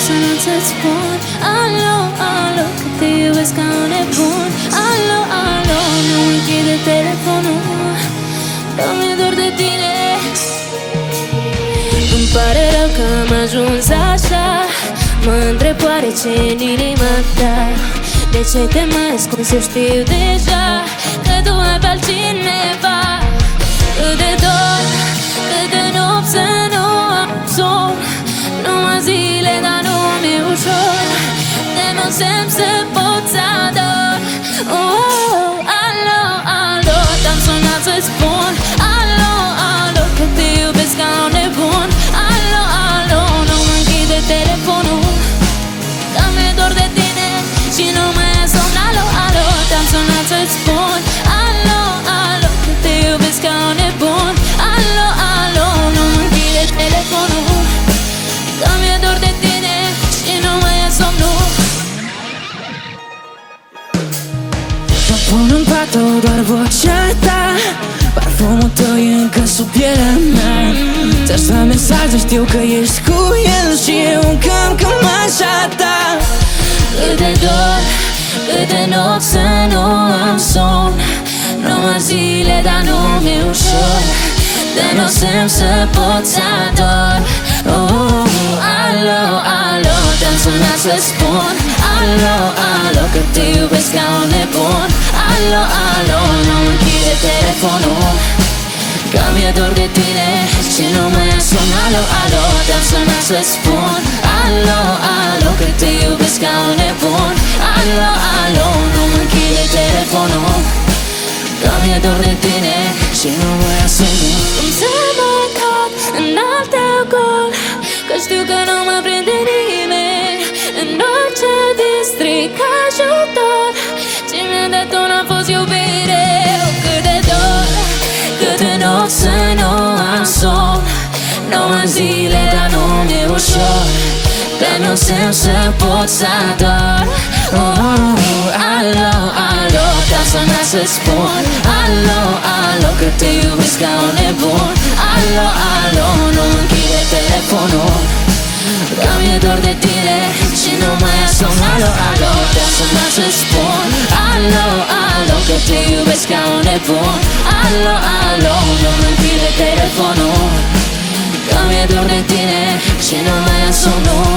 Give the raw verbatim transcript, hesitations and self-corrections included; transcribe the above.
sunat să-ți spun alo, alo, că te iubesc ca un nebun. Alo, alo, nu închide telefonul, că mi-e dor de tine. Îmi pare rău că am ajuns așa. Mă întreb oare ce e în inima ta. De ce te mai ascunzi, eu știu deja că tu ai pe altcineva. Cât de dor, cât de nopți să nu am somn. Numai zile, dar nu mi-e ușor. De nu semn să pot să ador. Oh, alo, alo, te-am sunat să spun alo, alo, că te iubesc ca un nebun. Alo, alo, nu închide telefonul, că mi-e dor de tine și nu mai e somn. Alo, alo, te-am sunat să spun alo, alo, că te iubesc ca un nebun. Alo, alo, nu închide telefonul, că mi-e dor de tine și nu mai e somnul. Mă pun în pat doar vocea ta, parfumul tău e încă sub pielea mea. Ți-aș da mesaje, știu că ești cu el și eu încă am cămașa ta. Cât de dor, cât de nopți să nu am somn. Numai zile, dar nu mi-e ușor. De nu semn să pot să ador. Oh, alo, alo, te-am sunat să spun alo, alo, că te iubesc ca un nebun. Alo, alo, nu închide telefonul, că mi-e dor de tine și nu mai e somn. Alo, alo, te-am sunat să spun alo, alo, că te iubesc ca un nebun. Alo, alo, nu închide telefonul, că mi-e dor de tine și nu mai e somn. Cum să mă cad în alte gol, că știu că nu mă prinde nimeni. În orice district ajutor, ce mi-a dat tu n-a fost iubire. Cât de dor, cât de nopți să nu am somn. Numai zile, dar nu mi-e ușor. De nu semn să pot să ador. Oh, alo, alo, te-am sunat să spun alo, alo, că te iubesc ca un nebun. Alo, alo, nu închide telefonul, că mi-e dor de tine și nu mai e somn. Alo, alo, te-am sunat să spun alo, alo, că te iubesc ca un nebun. Alo, alo, nu închide telefonul, că mi-e dor de tine și nu mai e somn.